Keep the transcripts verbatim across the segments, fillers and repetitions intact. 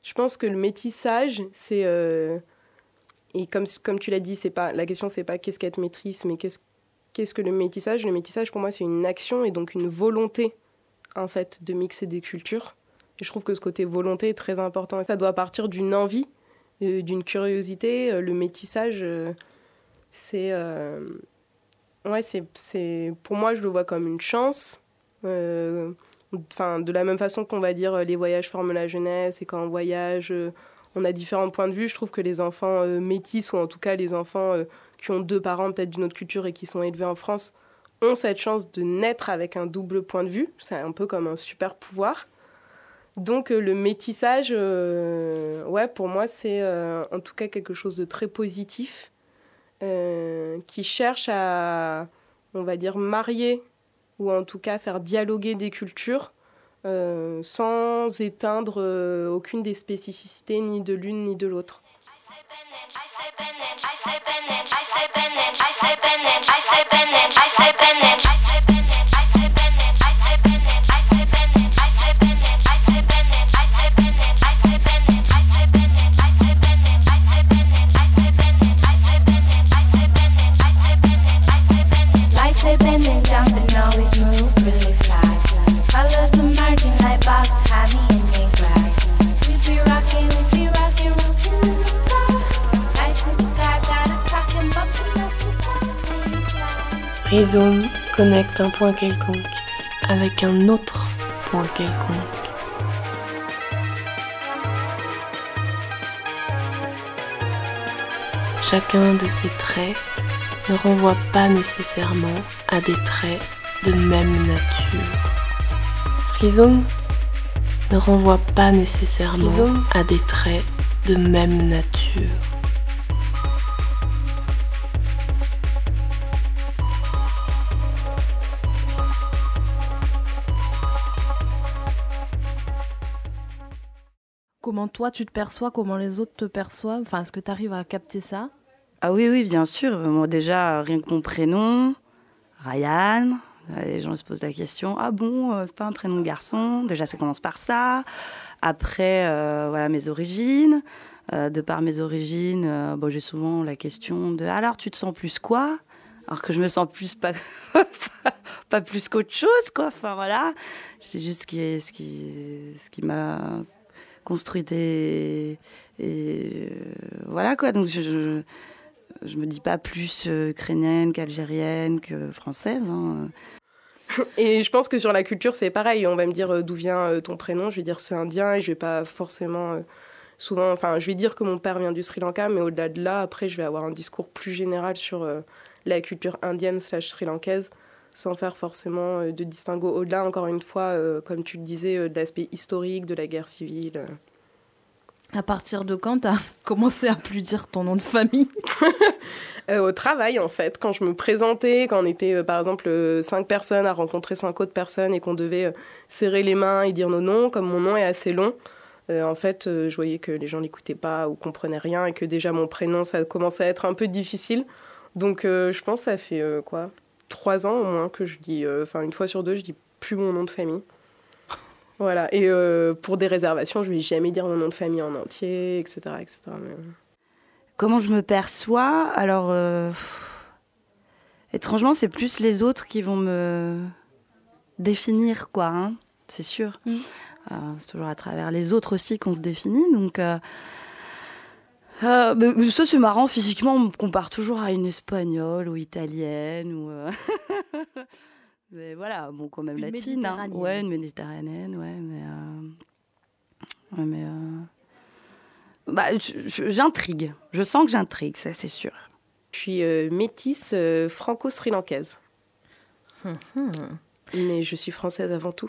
Je pense que le métissage, c'est... Euh, et comme, comme tu l'as dit, c'est pas, la question, c'est pas qu'est-ce qu'être métisse, mais qu'est-ce, qu'est-ce que le métissage ? Le métissage, pour moi, c'est une action et donc une volonté, en fait, de mixer des cultures. Et je trouve que ce côté volonté est très important. Et ça doit partir d'une envie, euh, d'une curiosité. Euh, le métissage, euh, c'est... Euh, ouais, c'est, c'est... Pour moi, je le vois comme une chance. Euh, enfin, de la même façon qu'on va dire les voyages forment la jeunesse et quand on voyage... Euh, on a différents points de vue. Je trouve que les enfants euh, métis, ou en tout cas les enfants euh, qui ont deux parents peut-être d'une autre culture et qui sont élevés en France, ont cette chance de naître avec un double point de vue. C'est un peu comme un super pouvoir. Donc euh, le métissage, euh, ouais, pour moi, c'est euh, en tout cas quelque chose de très positif euh, qui cherche à, on va dire, marier ou en tout cas faire dialoguer des cultures Euh, sans éteindre euh, aucune des spécificités ni de l'une ni de l'autre. Rhizome connecte un point quelconque avec un autre point quelconque. Chacun de ces traits ne renvoie pas nécessairement à des traits de même nature. Rhizome ne renvoie pas nécessairement Rhizome. à des traits de même nature. Comment toi tu te perçois, comment les autres te perçoivent, enfin est-ce que tu arrives à capter ça ? Ah oui, oui, bien sûr. Moi, déjà, rien que mon prénom, Ryan, les gens se posent la question, ah bon, euh, c'est pas un prénom de garçon ? Déjà, ça commence par ça. Après, euh, voilà, mes origines. Euh, de par mes origines, euh, bon, j'ai souvent la question de, alors, tu te sens plus quoi ? Alors que je me sens plus pas, pas plus qu'autre chose, quoi. Enfin, voilà. C'est juste ce qui, ce qui, ce qui m'a construite et, et euh, voilà, quoi. Donc, je... je Je me dis pas plus euh, ukrainienne qu'algérienne que française. Hein. Et je pense que sur la culture, c'est pareil. On va me dire euh, d'où vient euh, ton prénom. Je vais dire c'est indien et je vais pas forcément... Euh, souvent, enfin, je vais dire que mon père vient du Sri Lanka, mais au-delà de là, après, je vais avoir un discours plus général sur euh, la culture indienne slash sri-lankaise, sans faire forcément euh, de distinguo. Au-delà, encore une fois, euh, comme tu le disais, euh, de l'aspect historique de la guerre civile. Euh. À partir de quand t'as commencé à plus dire ton nom de famille ? euh, Au travail, en fait. Quand je me présentais, quand on était, euh, par exemple, euh, cinq personnes à rencontrer cinq autres personnes et qu'on devait euh, serrer les mains et dire nos noms, comme mon nom est assez long, euh, en fait, euh, je voyais que les gens n'écoutaient pas ou comprenaient rien et que déjà mon prénom, ça commençait à être un peu difficile. Donc, euh, je pense que ça fait, euh, quoi, trois ans au moins que je dis, enfin, euh, une fois sur deux, je dis plus mon nom de famille. Voilà, et euh, pour des réservations, je ne vais jamais dire mon nom de famille en entier, et cetera et cetera. Mais... Comment je me perçois ? Alors, euh, étrangement, c'est plus les autres qui vont me définir, quoi, hein, c'est sûr. Mmh. Euh, c'est toujours à travers les autres aussi qu'on se définit, donc... Euh, euh, mais ça, c'est marrant, physiquement, on me compare toujours à une espagnole ou italienne, ou... Euh... Mais voilà, bon, quand même une latine, hein. Ouais, une méditerranéenne, ouais, mais... Euh... Ouais, mais... Euh... Bah, j'intrigue. Je sens que j'intrigue, ça, c'est sûr. Je suis euh, métisse euh, franco-sri-lankaise. Hum, hum. Mais je suis française avant tout.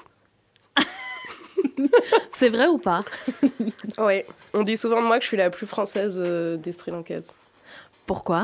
C'est vrai ou pas ? Ouais, on dit souvent de moi que je suis la plus française euh, des Sri-Lankaises. Pourquoi ?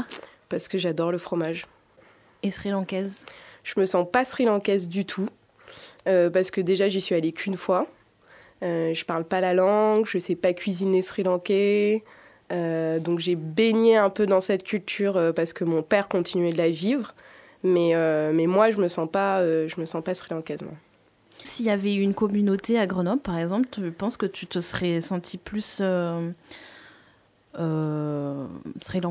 Parce que j'adore le fromage. Et sri-lankaise ? Je me sens pas sri-lankaise du tout, euh, parce que déjà j'y suis allée qu'une fois. Euh, je parle pas la langue, je sais pas cuisiner sri-lankais, euh, donc j'ai baigné un peu dans cette culture euh, parce que mon père continuait de la vivre, mais, euh, mais moi je me sens pas, euh, je me sens pas sri-lankaise. Non. S'il y avait eu une communauté à Grenoble, par exemple, tu penses que tu te serais sentie plus euh, euh, sri-lankaise ?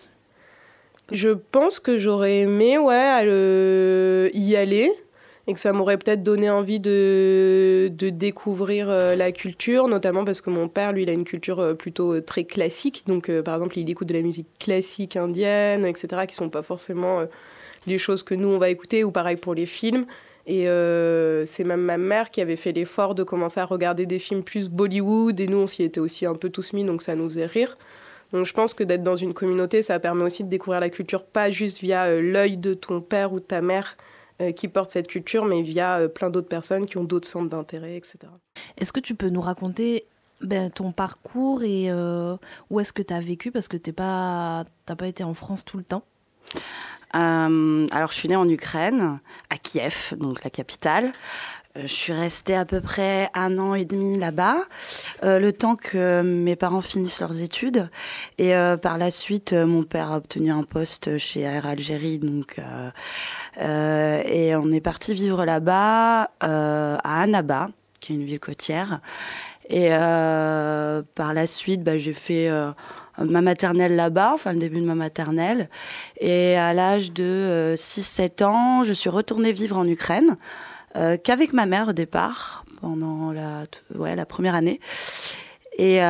Je pense que j'aurais aimé ouais, aller, y aller et que ça m'aurait peut-être donné envie de, de découvrir euh, la culture, notamment parce que mon père, lui, il a une culture euh, plutôt euh, très classique. Donc, euh, par exemple, il écoute de la musique classique indienne, et cetera, qui ne sont pas forcément euh, les choses que nous, on va écouter, ou pareil pour les films. Et euh, c'est même ma mère qui avait fait l'effort de commencer à regarder des films plus Bollywood, et nous, on s'y était aussi un peu tous mis, donc ça nous faisait rire. Donc je pense que d'être dans une communauté, ça permet aussi de découvrir la culture, pas juste via euh, l'œil de ton père ou de ta mère euh, qui porte cette culture, mais via euh, plein d'autres personnes qui ont d'autres centres d'intérêt, et cetera. Est-ce que tu peux nous raconter ben, ton parcours et euh, où est-ce que tu as vécu ? Parce que tu n'as pas, t'as pas été en France tout le temps. Euh, alors, je suis née en Ukraine, à Kiev, donc la capitale. Euh, je suis restée à peu près un an et demi là-bas, euh, le temps que mes parents finissent leurs études. Et euh, par la suite, euh, mon père a obtenu un poste chez Air Algérie, donc euh, euh, et on est parti vivre là-bas, euh, à Annaba, qui est une ville côtière. Et euh, par la suite, bah, j'ai fait euh, ma maternelle là-bas, enfin le début de ma maternelle. Et à l'âge de euh, six sept ans, je suis retournée vivre en Ukraine, euh, qu'avec ma mère au départ, pendant la, ouais, la première année. Et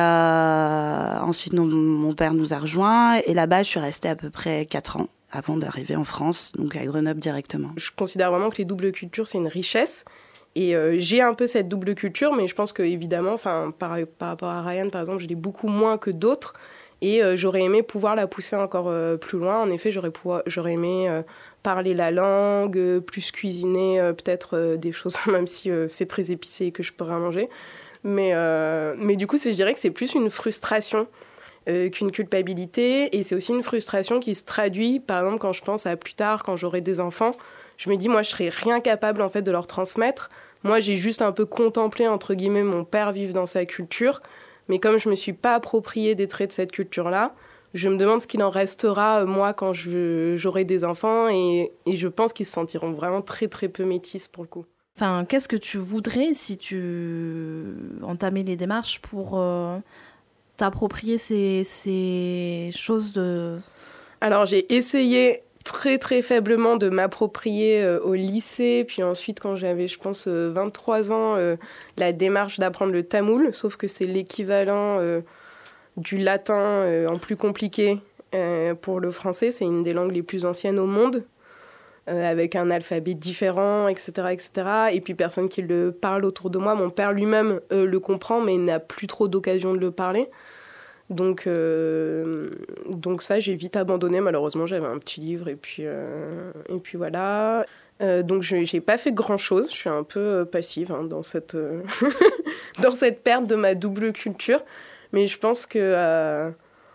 euh, ensuite, non, mon père nous a rejoints. Et là-bas, je suis restée à peu près quatre ans avant d'arriver en France, donc à Grenoble directement. Je considère vraiment que les doubles cultures, c'est une richesse. Et euh, j'ai un peu cette double culture, mais je pense que évidemment, par, par rapport à Ryan, par exemple, je l'ai beaucoup moins que d'autres. Et euh, j'aurais aimé pouvoir la pousser encore euh, plus loin. En effet, j'aurais, pouvoir, j'aurais aimé euh, parler la langue, euh, plus cuisiner euh, peut-être euh, des choses, même si euh, c'est très épicé et que je pourrais en manger. Mais, euh, mais du coup, c'est, je dirais que c'est plus une frustration euh, qu'une culpabilité. Et c'est aussi une frustration qui se traduit, par exemple, quand je pense à plus tard, quand j'aurai des enfants. Je me dis, moi, je serais rien capable, en fait, de leur transmettre. Moi, j'ai juste un peu contemplé, entre guillemets, mon père vivre dans sa culture. Mais comme je ne me suis pas approprié des traits de cette culture-là, je me demande ce qu'il en restera, moi, quand je, j'aurai des enfants. Et, et je pense qu'ils se sentiront vraiment très, très peu métis, pour le coup. Enfin, qu'est-ce que tu voudrais si tu entamais les démarches pour euh, t'approprier ces, ces choses de... Alors, j'ai essayé très très faiblement de m'approprier euh, au lycée, puis ensuite quand j'avais je pense euh, vingt-trois ans, euh, la démarche d'apprendre le tamoul, sauf que c'est l'équivalent euh, du latin euh, en plus compliqué euh, pour le français. C'est une des langues les plus anciennes au monde, euh, avec un alphabet différent, et cetera, et cetera. Et puis personne qui le parle autour de moi. Mon père lui-même euh, le comprend, mais n'a plus trop d'occasion de le parler. Donc, euh, donc ça, j'ai vite abandonné. Malheureusement, j'avais un petit livre et puis, euh, et puis voilà. Euh, donc, je n'ai pas fait grand-chose. Je suis un peu euh, passive hein, dans, cette, euh, dans cette perte de ma double culture. Mais je pense que... Euh,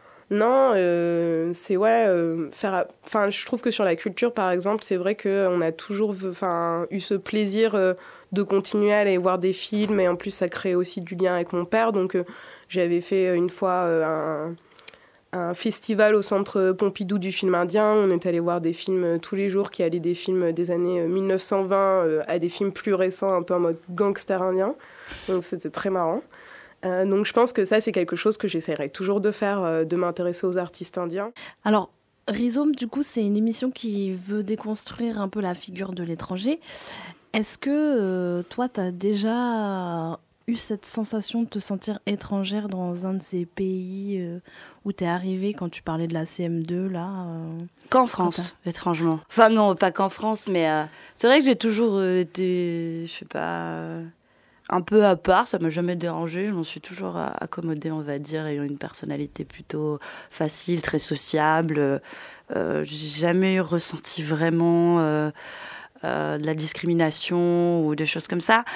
non, euh, c'est ouais, euh, faire... Enfin, je trouve que sur la culture, par exemple, c'est vrai qu'on a toujours eu ce plaisir euh, de continuer à aller voir des films. Et en plus, ça crée aussi du lien avec mon père. Donc... Euh, J'avais fait une fois euh, un, un festival au centre Pompidou du film indien. On est allé voir des films tous les jours qui allaient des films des années mille neuf cent vingt euh, à des films plus récents, un peu en mode gangster indien. Donc c'était très marrant. Euh, donc je pense que ça, c'est quelque chose que j'essaierai toujours de faire, euh, de m'intéresser aux artistes indiens. Alors, Rhizome, du coup, c'est une émission qui veut déconstruire un peu la figure de l'étranger. Est-ce que euh, toi, tu as déjà... eu cette sensation de te sentir étrangère dans un de ces pays euh, où t'es arrivée quand tu parlais de la C M deux, là euh, Qu'en France, étrangement. Enfin non, pas qu'en France, mais euh, c'est vrai que j'ai toujours euh, été, je sais pas, euh, un peu à part, ça m'a jamais dérangée, je m'en suis toujours accommodée, on va dire, ayant une personnalité plutôt facile, très sociable. Euh, j'ai jamais ressenti vraiment euh, euh, de la discrimination ou des choses comme ça.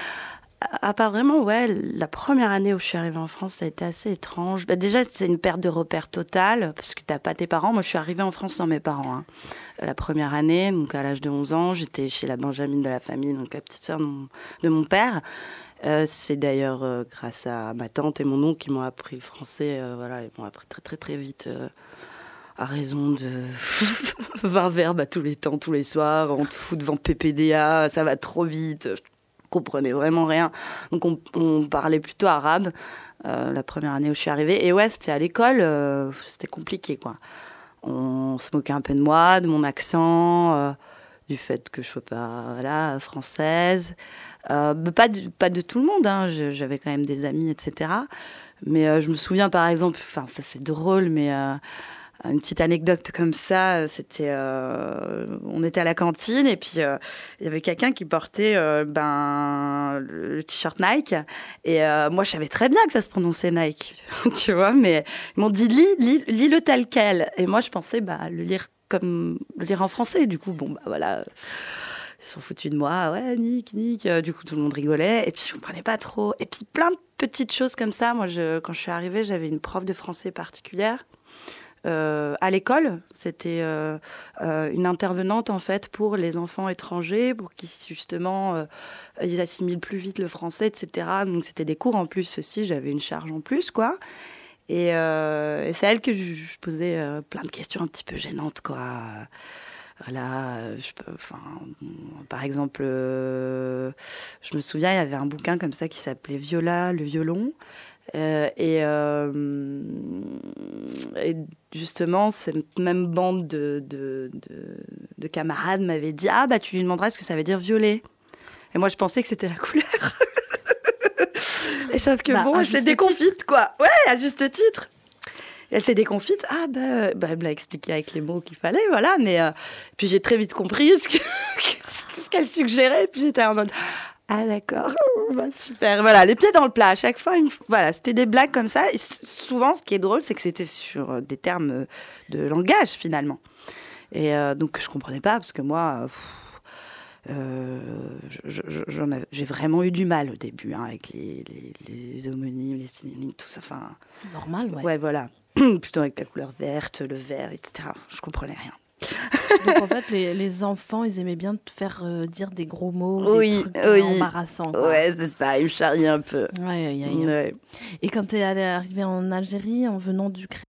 À part vraiment, ouais, la première année où je suis arrivée en France, ça a été assez étrange. Bah, déjà, c'est une perte de repères totale, parce que t'as pas tes parents. Moi, je suis arrivée en France sans mes parents. Hein. La première année, donc à l'âge de onze ans, j'étais chez la Benjamine de la famille, donc la petite sœur de mon, de mon père. Euh, c'est d'ailleurs euh, grâce à ma tante et mon oncle qui m'ont appris le français. Euh, voilà, ils m'ont appris très, très, très vite, euh, à raison de vingt verbes à tous les temps, tous les soirs. On te fout devant P P D A, ça va trop vite. comprenais vraiment rien. Donc on, on parlait plutôt arabe euh, la première année où je suis arrivée. Et ouais, c'était à l'école, euh, c'était compliqué, quoi. On se moquait un peu de moi, de mon accent, euh, du fait que je ne sois pas voilà, française. Euh, pas, de, pas de tout le monde, hein. Je, j'avais quand même des amis, et cetera. Mais euh, je me souviens, par exemple, enfin ça c'est drôle, mais... Euh, une petite anecdote comme ça, c'était, euh, on était à la cantine et puis euh, il y avait quelqu'un qui portait euh, ben le t-shirt Nike et euh, moi je savais très bien que ça se prononçait Nike, tu vois, mais ils m'ont dit lis, lis, lis-le tel quel et moi je pensais bah le lire comme le lire en français. Du coup bon bah voilà. Ils sont foutus de moi, ouais, Nick, Nick. Du coup, tout le monde rigolait. Et puis, je comprenais pas trop. Et puis, plein de petites choses comme ça. Moi, je, quand je suis arrivée, j'avais une prof de français particulière. Euh, à l'école, c'était euh, euh, une intervenante en fait pour les enfants étrangers, pour qu'ils justement euh, ils assimilent plus vite le français, et cetera. Donc c'était des cours en plus aussi, j'avais une charge en plus, quoi. Et, euh, et c'est à elle que je, je posais euh, plein de questions un petit peu gênantes, quoi. Voilà, je peux, enfin, par exemple, euh, je me souviens, il y avait un bouquin comme ça qui s'appelait Viola, le violon. Euh, et, euh, et justement, cette même bande de, de, de, de camarades m'avait dit « Ah, bah, tu lui demanderas ce que ça veut dire violet. » Et moi, je pensais que c'était la couleur. Et sauf que, bah, bon, elle s'est déconfite, titre. quoi. Ouais, à juste titre. Et elle s'est déconfite. Ah, bah, bah, elle me l'a expliqué avec les mots qu'il fallait, voilà. Mais euh, puis j'ai très vite compris ce, que, ce qu'elle suggérait. Et puis j'étais en mode... Ah d'accord, bah, super. Voilà, les pieds dans le plat. À chaque fois, une... voilà, c'était des blagues comme ça. Et souvent, ce qui est drôle, c'est que c'était sur des termes de langage finalement. Et euh, donc, je comprenais pas parce que moi, pff, euh, je, je, j'en avais, j'ai vraiment eu du mal au début hein, avec les, les, les homonymes, les synonymes, tout ça. Enfin, normal, ouais. Ouais, voilà. Plutôt avec la couleur verte, le vert, et cetera. Je comprenais rien. Donc en fait, les, les enfants, ils aimaient bien te faire euh, dire des gros mots, oui, des trucs oui. embarrassants. Quoi. Ouais, c'est ça, ils me charrient un peu. Ouais, ouais, ouais. Ouais. Et quand tu es arrivée en Algérie en venant d'Ukraine,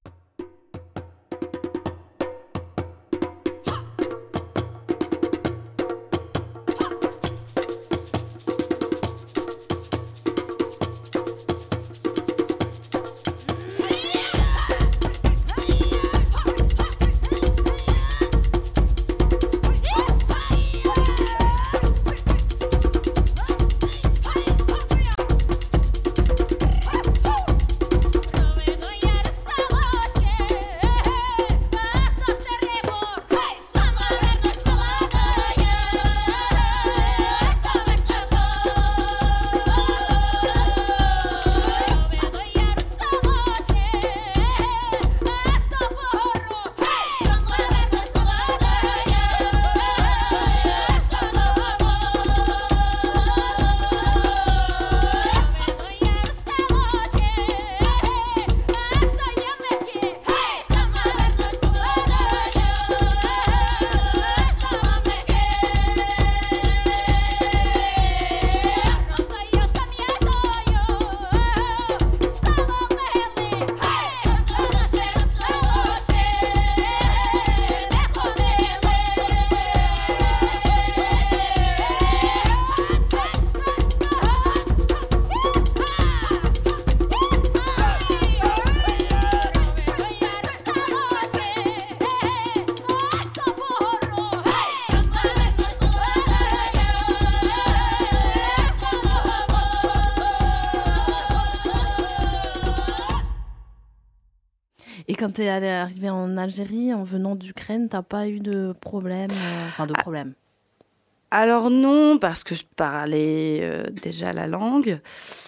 et quand tu es arrivée en Algérie en venant d'Ukraine, t'as pas eu de problème, euh, enfin de problème. Alors non, parce que je parlais euh, déjà la langue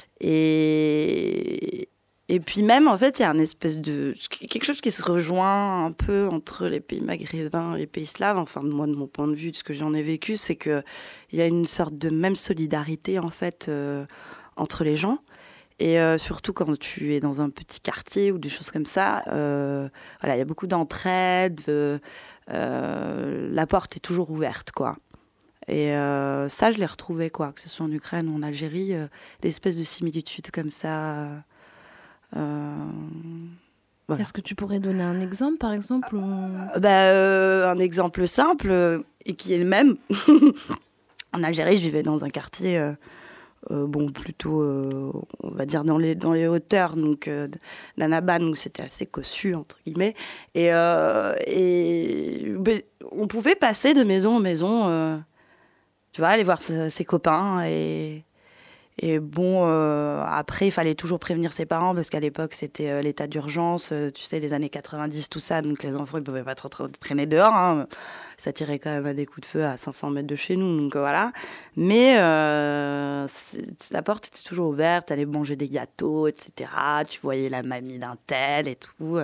et et puis même en fait il y a une espèce de quelque chose qui se rejoint un peu entre les pays maghrébins et les pays slaves. Enfin moi de mon point de vue, de ce que j'en ai vécu, c'est que il y a une sorte de même solidarité en fait euh, entre les gens. Et euh, surtout quand tu es dans un petit quartier ou des choses comme ça, euh, voilà, il y a beaucoup d'entraide, euh, euh, la porte est toujours ouverte, quoi. Et euh, ça, je l'ai retrouvé, quoi, que ce soit en Ukraine ou en Algérie, euh, des espèces de similitudes comme ça. Euh, voilà. Est-ce que tu pourrais donner un exemple, par exemple ou... euh, bah, euh, Un exemple simple, euh, et qui est le même. En Algérie, je vivais dans un quartier, euh, euh, bon, plutôt, euh, on va dire, dans les, dans les hauteurs, donc euh, d'Annaba, donc c'était assez cossu, entre guillemets. Et, euh, et ben, on pouvait passer de maison en maison, euh, tu vois, aller voir ses, ses copains. Et, et bon, euh, après, il fallait toujours prévenir ses parents, parce qu'à l'époque, c'était euh, l'état d'urgence, euh, tu sais, les années quatre-vingt-dix, tout ça, donc les enfants, ils ne pouvaient pas trop, trop traîner dehors, hein. Ça tirait quand même à des coups de feu à cinq cents mètres de chez nous, donc euh, voilà. Mais euh, la porte était toujours ouverte, t'allais manger des gâteaux, et cetera. Tu voyais la mamie d'un tel et tout.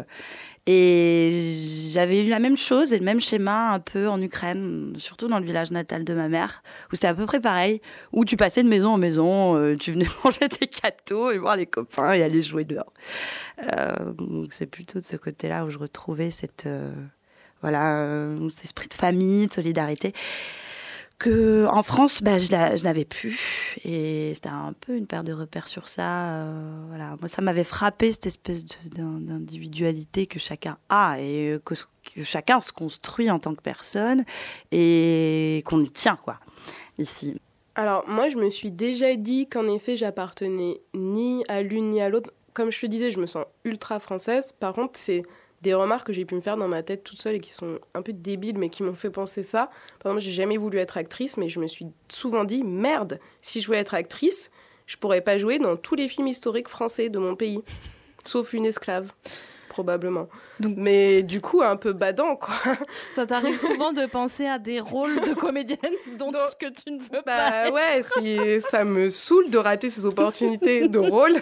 Et j'avais eu la même chose et le même schéma un peu en Ukraine, surtout dans le village natal de ma mère, où c'est à peu près pareil, où tu passais de maison en maison, euh, tu venais manger des gâteaux et voir les copains et aller jouer dehors. Euh, donc c'est plutôt de ce côté-là où je retrouvais cette, euh, voilà, euh, cet esprit de famille, de solidarité, que en France, bah, je, la, je n'avais plus. Et c'était un peu une paire de repères sur ça. Euh, voilà. Moi, ça m'avait frappé, cette espèce de, d'individualité que chacun a et que, que chacun se construit en tant que personne et qu'on y tient, quoi, ici. Alors, moi, je me suis déjà dit qu'en effet, j'appartenais ni à l'une ni à l'autre. Comme je te disais, je me sens ultra française. Par contre, c'est des remarques que j'ai pu me faire dans ma tête toute seule et qui sont un peu débiles, mais qui m'ont fait penser ça. Par exemple, j'ai jamais voulu être actrice, mais je me suis souvent dit, merde, si je voulais être actrice, je pourrais pas jouer dans tous les films historiques français de mon pays, sauf Une esclave, probablement. Donc, mais du coup, un peu badant, quoi. Ça t'arrive souvent de penser à des rôles de comédienne dont Donc, que tu ne veux bah, pas. Ouais, si, ça me saoule de rater ces opportunités de rôle.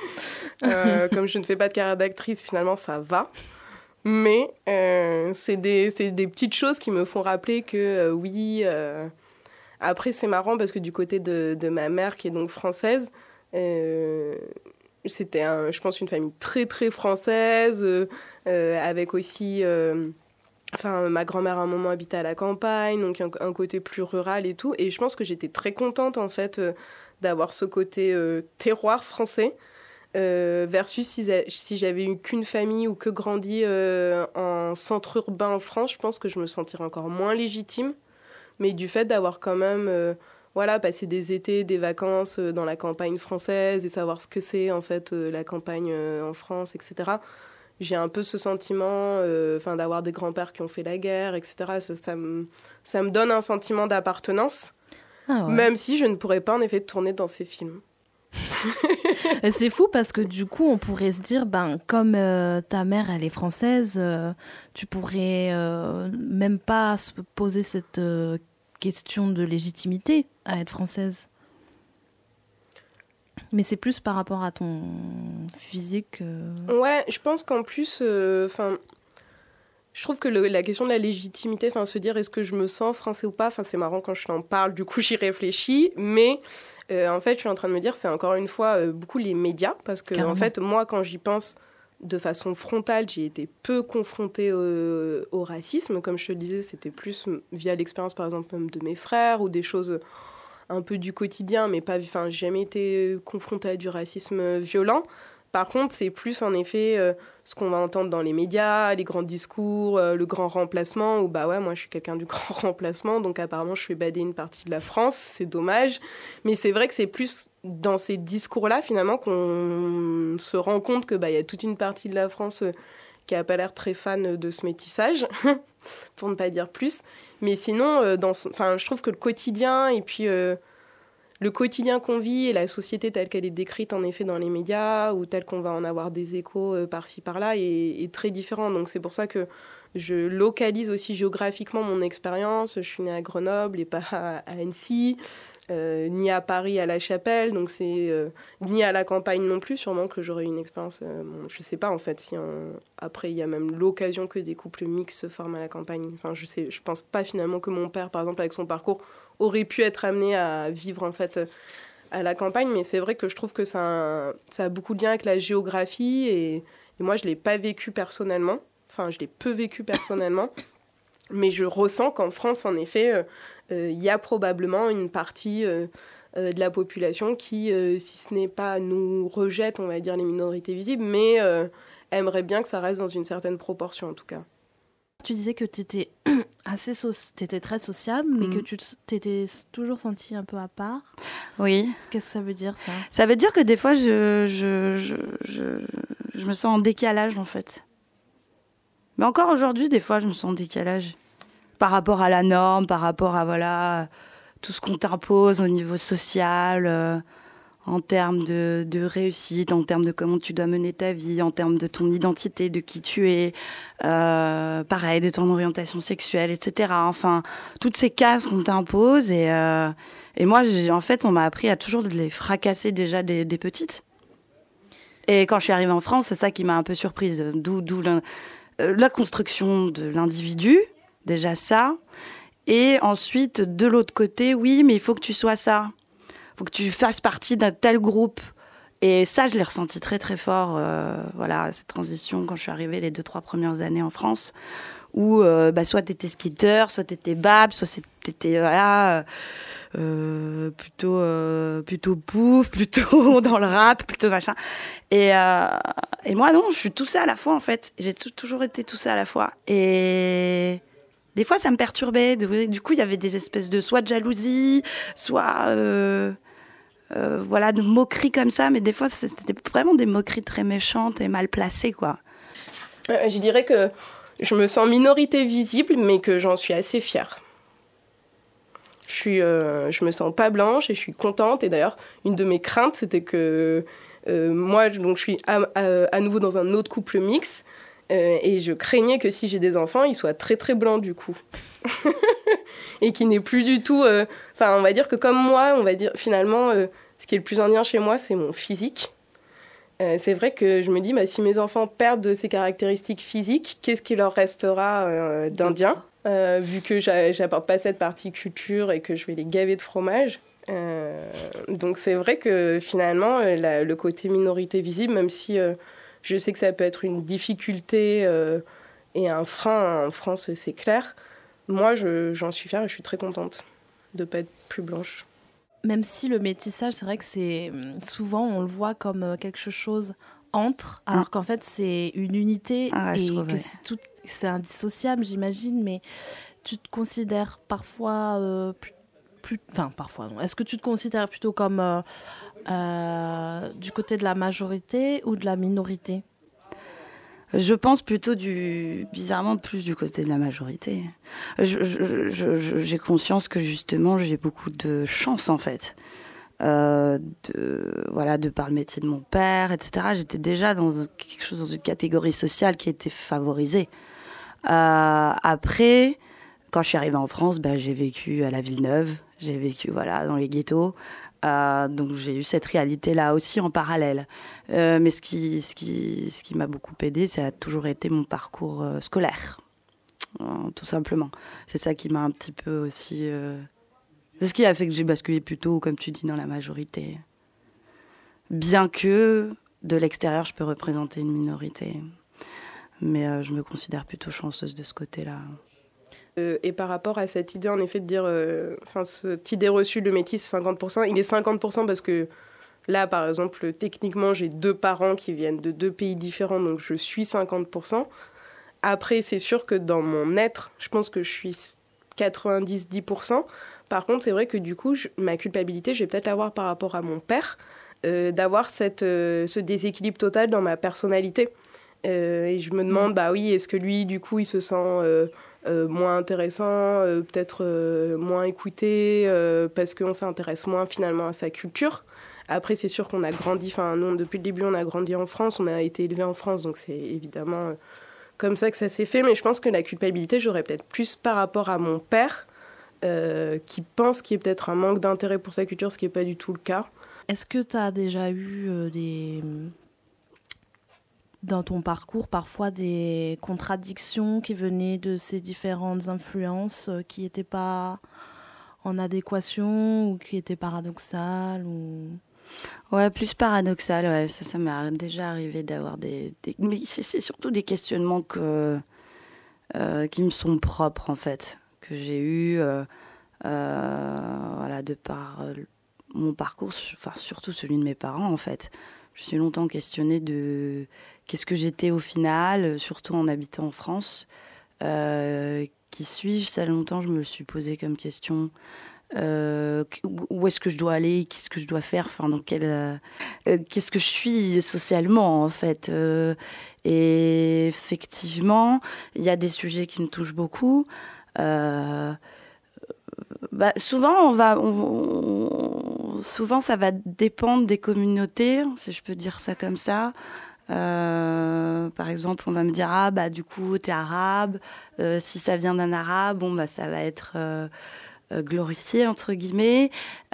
euh, comme je ne fais pas de carrière d'actrice, finalement, ça va. Mais euh, c'est, des, c'est des petites choses qui me font rappeler que euh, oui... Euh... Après, c'est marrant parce que du côté de, de ma mère, qui est donc française, euh, c'était, un, je pense, une famille très, très française, euh, avec aussi... Euh, enfin, ma grand-mère, à un moment, habitait à la campagne, donc un, un côté plus rural et tout. Et je pense que j'étais très contente, en fait, euh, d'avoir ce côté euh, terroir français. Euh, versus si, si j'avais eu qu'une famille ou que grandi euh, en centre urbain en France, je pense que je me sentirais encore moins légitime. Mais du fait d'avoir quand même euh, voilà, passé des étés, des vacances euh, dans la campagne française et savoir ce que c'est en fait euh, la campagne euh, en France, et cetera. J'ai un peu ce sentiment euh, d'avoir des grands-pères qui ont fait la guerre, et cetera. Ça, ça, me, ça me donne un sentiment d'appartenance, ah ouais. Même si je ne pourrais pas en effet tourner dans ces films. C'est fou parce que du coup on pourrait se dire ben comme euh, ta mère elle est française, euh, tu pourrais euh, même pas se poser cette euh, question de légitimité à être française. Mais c'est plus par rapport à ton physique. Euh... Ouais, je pense qu'en plus, enfin, euh, je trouve que le, la question de la légitimité, enfin, se dire est-ce que je me sens français ou pas, enfin, c'est marrant quand je t'en parle. Du coup, j'y réfléchis, mais Euh, en fait, je suis en train de me dire, c'est encore une fois euh, beaucoup les médias, parce que en fait, moi, quand j'y pense de façon frontale, j'ai été peu confrontée au, au racisme. Comme je te le disais, c'était plus via l'expérience, par exemple, même de mes frères, ou des choses un peu du quotidien, mais pas, enfin, j'ai jamais été confrontée à du racisme violent. Par contre, c'est plus en effet euh, ce qu'on va entendre dans les médias, les grands discours, euh, le grand remplacement, où bah ouais, moi je suis quelqu'un du grand remplacement, donc apparemment je fais bader une partie de la France, c'est dommage. Mais c'est vrai que c'est plus dans ces discours-là finalement qu'on se rend compte que bah, y a toute une partie de la France euh, qui n'a pas l'air très fan de ce métissage, pour ne pas dire plus. Mais sinon, euh, dans son... enfin, je trouve que le quotidien et puis... Euh, le quotidien qu'on vit et la société telle qu'elle est décrite en effet dans les médias ou telle qu'on va en avoir des échos euh, par-ci par-là est, est très différent. Donc c'est pour ça que je localise aussi géographiquement mon expérience. Je suis née à Grenoble et pas à, à Annecy, euh, ni à Paris à La Chapelle, donc c'est euh, ni à la campagne non plus. Sûrement que j'aurais une expérience. Euh, bon, je sais pas en fait si en... après il y a même l'occasion que des couples mixtes se forment à la campagne. Enfin je sais, je pense pas finalement que mon père par exemple avec son parcours aurait pu être amené à vivre en fait à la campagne, mais c'est vrai que je trouve que ça a, ça a beaucoup de lien avec la géographie et, et moi je l'ai pas vécu personnellement, enfin je l'ai peu vécu personnellement, mais je ressens qu'en France en effet il euh, euh, y a probablement une partie euh, euh, de la population qui, euh, si ce n'est pas nous rejette, on va dire les minorités visibles, mais euh, aimerait bien que ça reste dans une certaine proportion en tout cas. Tu disais que tu étais assez so- t'étais très sociable, mais Mhm. que tu t- t'étais toujours sentie un peu à part. Oui. Qu'est-ce que ça veut dire, ça? Ça veut dire que des fois, je, je, je, je, je me sens en décalage, en fait. Mais encore aujourd'hui, des fois, je me sens en décalage. Par rapport à la norme, par rapport à, voilà, tout ce qu'on t'impose au niveau social, euh, en termes de, de réussite, en termes de comment tu dois mener ta vie, en termes de ton identité, de qui tu es, euh, pareil, de ton orientation sexuelle, et cetera. Enfin, toutes ces cases qu'on t'impose. Et, euh, et moi, j'ai, en fait, on m'a appris à toujours les fracasser déjà des, des petites. Et quand je suis arrivée en France, c'est ça qui m'a un peu surprise. D'où, d'où la, euh, la construction de l'individu, déjà ça. Et ensuite, de l'autre côté, oui, mais il faut que tu sois ça. Il faut que tu fasses partie d'un tel groupe. Et ça, je l'ai ressenti très, très fort, euh, voilà, cette transition, quand je suis arrivée les deux, trois premières années en France, où euh, bah, soit tu étais skater, soit tu étais bab, soit tu étais, voilà, euh, plutôt, euh, plutôt pouf, plutôt dans le rap, plutôt machin. Et, euh, et moi, non, je suis tout ça à la fois, en fait. J'ai t- toujours été tout ça à la fois. Et... des fois, ça me perturbait. Du coup, il y avait des espèces de soit de jalousie, soit euh, euh, voilà, de moqueries comme ça. Mais des fois, c'était vraiment des moqueries très méchantes et mal placées, quoi. Euh, je dirais que je me sens minorité visible, mais que j'en suis assez fière. Je suis, euh, je me sens pas blanche et je suis contente. Et d'ailleurs, une de mes craintes, c'était que euh, moi, donc, je suis à, à, à nouveau dans un autre couple mixte. Euh, et je craignais que si j'ai des enfants, ils soient très très blancs du coup. Et qu'ils n'aient plus du tout... Enfin, euh, on va dire que comme moi, on va dire finalement, euh, ce qui est le plus indien chez moi, c'est mon physique. Euh, c'est vrai que je me dis, bah, si mes enfants perdent de ces caractéristiques physiques, qu'est-ce qui leur restera euh, d'indien euh, vu que j'a- j'apporte pas cette partie culture et que je vais les gaver de fromage. Euh, donc c'est vrai que finalement, euh, la, le côté minorité visible, même si... Euh, je sais que ça peut être une difficulté euh, et un frein en France, c'est clair. Moi, je, j'en suis fière et je suis très contente de ne pas être plus blanche. Même si le métissage, c'est vrai que c'est souvent, on le voit comme quelque chose entre, alors qu'en fait, c'est une unité Ah ouais, je et trouve, que ouais. c'est, tout, c'est indissociable, j'imagine, mais tu te considères parfois euh, plus, plus... Enfin, parfois, non. Est-ce que tu te considères plutôt comme... Euh, Euh, du côté de la majorité ou de la minorité? Je pense plutôt du, bizarrement plus du côté de la majorité. Je, je, je, je, j'ai conscience que justement j'ai beaucoup de chance en fait. Euh, de, voilà, de par le métier de mon père, et cetera. J'étais déjà dans quelque chose, dans une catégorie sociale qui était favorisée. Euh, après, quand je suis arrivée en France, bah, j'ai vécu à la Villeneuve, j'ai vécu voilà dans les ghettos. Euh, donc j'ai eu cette réalité-là aussi en parallèle. Euh, mais ce qui, ce, qui, ce qui m'a beaucoup aidée, ça a toujours été mon parcours euh, scolaire, euh, tout simplement. C'est ça qui m'a un petit peu aussi... Euh... C'est ce qui a fait que j'ai basculé plutôt, comme tu dis, dans la majorité. Bien que, de l'extérieur, je peux représenter une minorité. Mais euh, je me considère plutôt chanceuse de ce côté-là. Euh, et par rapport à cette idée, en effet, de dire... Enfin, euh, cette idée reçue, le métis, c'est cinquante pour cent. Il est cinquante pour cent parce que là, par exemple, techniquement, j'ai deux parents qui viennent de deux pays différents, donc je suis cinquante pour cent. Après, c'est sûr que dans mon être, je pense que je suis quatre-vingt-dix à dix pour cent. Par contre, c'est vrai que du coup, je, ma culpabilité, je vais peut-être l'avoir par rapport à mon père, euh, d'avoir cette, euh, ce déséquilibre total dans ma personnalité. Euh, et je me demande, bah oui, est-ce que lui, du coup, il se sent... Euh, Euh, moins intéressant, euh, peut-être euh, moins écouté, euh, parce qu'on s'intéresse moins finalement à sa culture. Après, c'est sûr qu'on a grandi, enfin, nous, depuis le début, on a grandi en France, on a été élevé en France, donc c'est évidemment euh, comme ça que ça s'est fait. Mais je pense que la culpabilité, j'aurais peut-être plus par rapport à mon père, euh, qui pense qu'il y a peut-être un manque d'intérêt pour sa culture, ce qui n'est pas du tout le cas. Est-ce que tu as déjà eu euh, des... dans ton parcours, parfois des contradictions qui venaient de ces différentes influences euh, qui n'étaient pas en adéquation ou qui étaient paradoxales ou... Ouais, plus paradoxal, ouais. Ça, ça m'est déjà arrivé d'avoir des... des... Mais c'est, c'est surtout des questionnements que, euh, qui me sont propres, en fait, que j'ai eus, euh, euh, voilà, de par euh, mon parcours, enfin, surtout celui de mes parents, en fait. Je me suis longtemps questionnée de... Qu'est-ce que j'étais au final, surtout en habitant en France, euh, qui suis-je ? Ça longtemps, je me le suis posé comme question. Euh, où est-ce que je dois aller ? Qu'est-ce que je dois faire ? Enfin, dans quel, euh, euh, qu'est-ce que je suis socialement, en fait ? euh, Et effectivement, il y a des sujets qui me touchent beaucoup. Euh, bah, souvent, on va, on, on, souvent, ça va dépendre des communautés, si je peux dire ça comme ça. Euh, par exemple, on va me dire ah bah du coup t'es arabe. Euh, si ça vient d'un arabe, bon bah ça va être euh, euh, glorifié entre guillemets.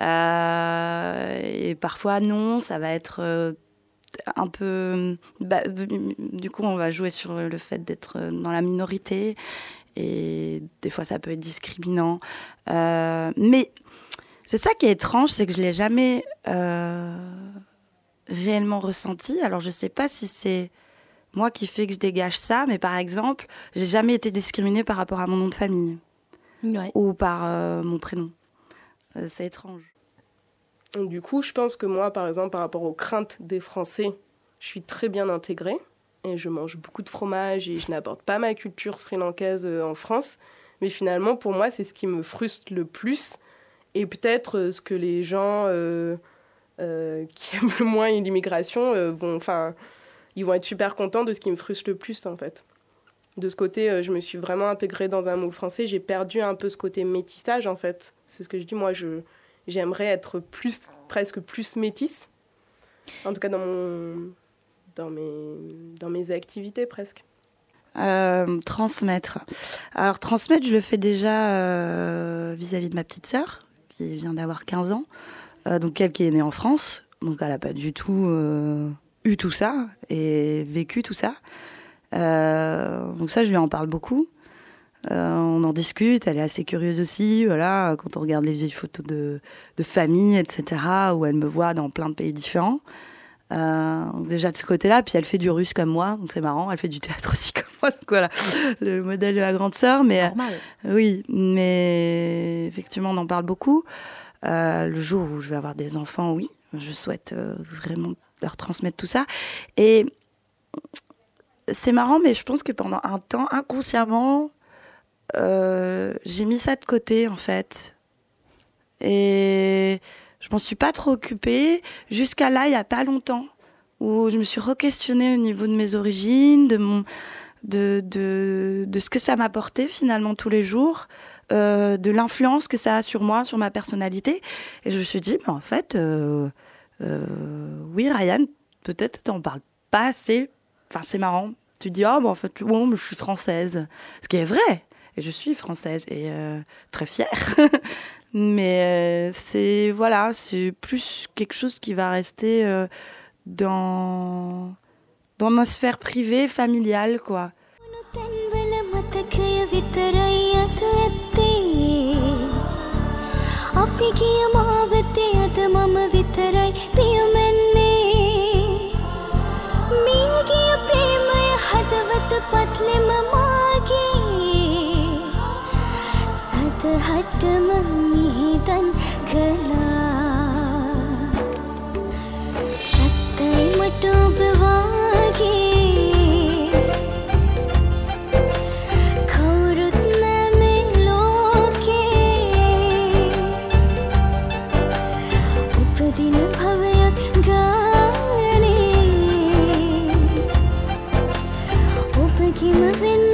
Euh, et parfois non, ça va être euh, un peu. Bah, du coup, on va jouer sur le fait d'être dans la minorité. Et des fois, ça peut être discriminant. Euh, mais c'est ça qui est étrange, c'est que je l'ai jamais. Euh, réellement ressenti. Alors, je ne sais pas si c'est moi qui fais que je dégage ça, mais par exemple, j'ai jamais été discriminée par rapport à mon nom de famille ouais. ou par euh, mon prénom. Euh, c'est étrange. Du coup, je pense que moi, par exemple, par rapport aux craintes des Français, je suis très bien intégrée et je mange beaucoup de fromage et je n'apporte pas ma culture sri-lankaise en France. Mais finalement, pour moi, c'est ce qui me frustre le plus et peut-être ce que les gens... Euh, Euh, qui aiment le moins l'immigration, euh, vont, ils vont être super contents de ce qui me frustre le plus, en fait. De ce côté, euh, je me suis vraiment intégrée dans un moule français. J'ai perdu un peu ce côté métissage, en fait. C'est ce que je dis. Moi, je, j'aimerais être plus, presque plus métisse. En tout cas, dans, mon, dans, mes, dans mes activités, presque. Euh, transmettre. Alors, transmettre, je le fais déjà euh, vis-à-vis de ma petite sœur, qui vient d'avoir quinze ans. Euh, donc elle qui est née en France, donc elle n'a pas du tout euh, eu tout ça et vécu tout ça. Euh, donc ça, je lui en parle beaucoup. Euh, on en discute, elle est assez curieuse aussi. Voilà, quand on regarde les vieilles photos de, de famille, et cetera, où elle me voit dans plein de pays différents. Euh, donc déjà de ce côté-là, puis elle fait du russe comme moi, donc c'est marrant. Elle fait du théâtre aussi comme moi. Donc voilà, le modèle de la grande sœur. Mais normal. Euh, oui, mais effectivement, on en parle beaucoup. Euh, le jour où je vais avoir des enfants, oui, je souhaite euh, vraiment leur transmettre tout ça. Et c'est marrant, mais je pense que pendant un temps, inconsciemment, euh, j'ai mis ça de côté, en fait. Et je m'en suis pas trop occupée jusqu'à là, il y a pas longtemps, où je me suis re-questionnée au niveau de mes origines, de mon, de, de, de ce que ça m'apportait finalement tous les jours. Euh, de l'influence que ça a sur moi, sur ma personnalité. Et je me suis dit, mais en fait, euh, euh, oui, Ryan, peut-être t'en parles pas assez. Enfin, c'est marrant. Tu te dis, oh, bah, en fait, bon, je suis française. Ce qui est vrai. Et je suis française et euh, très fière. mais euh, c'est, voilà, c'est plus quelque chose qui va rester euh, dans, dans ma sphère privée, familiale, quoi. අපි ගිය මාවතේ අද මම විතරයි පියමන්නේ මේ ගිය ප්‍රේමය හදවත පත්ලෙම මාගේ සදහටම නිහිතන් ගලා සත්තයි මට ඔබ වාගේ දින භවයක් ගානේ ඔබ කිම වෙන්න